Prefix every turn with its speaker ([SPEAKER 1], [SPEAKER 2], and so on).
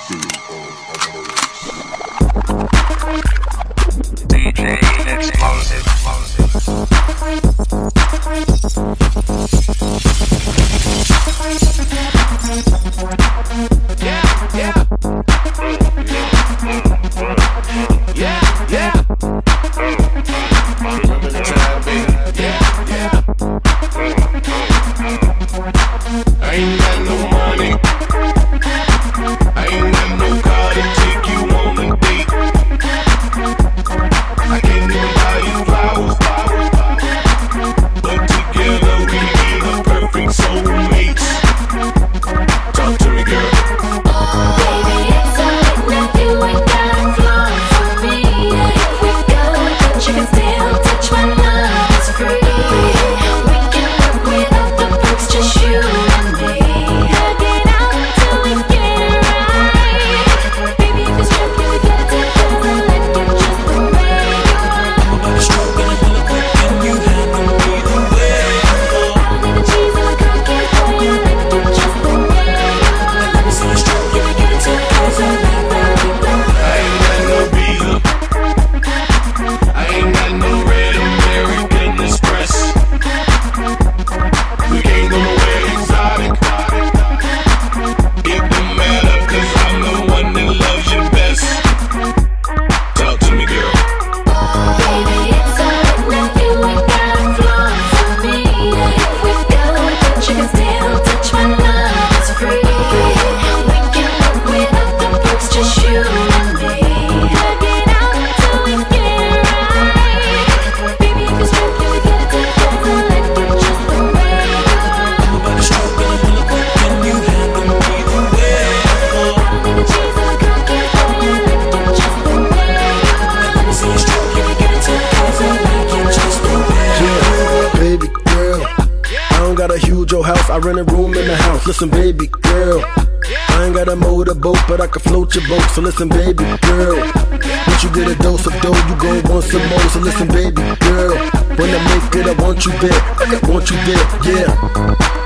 [SPEAKER 1] I rent a room in the house. Listen, baby girl, I ain't got a motorboat, but I can float your boat. So listen, baby girl, once you get a dose of dough, you gon' want some more. So listen, baby girl, when I make it, I want you there. I want you there, yeah.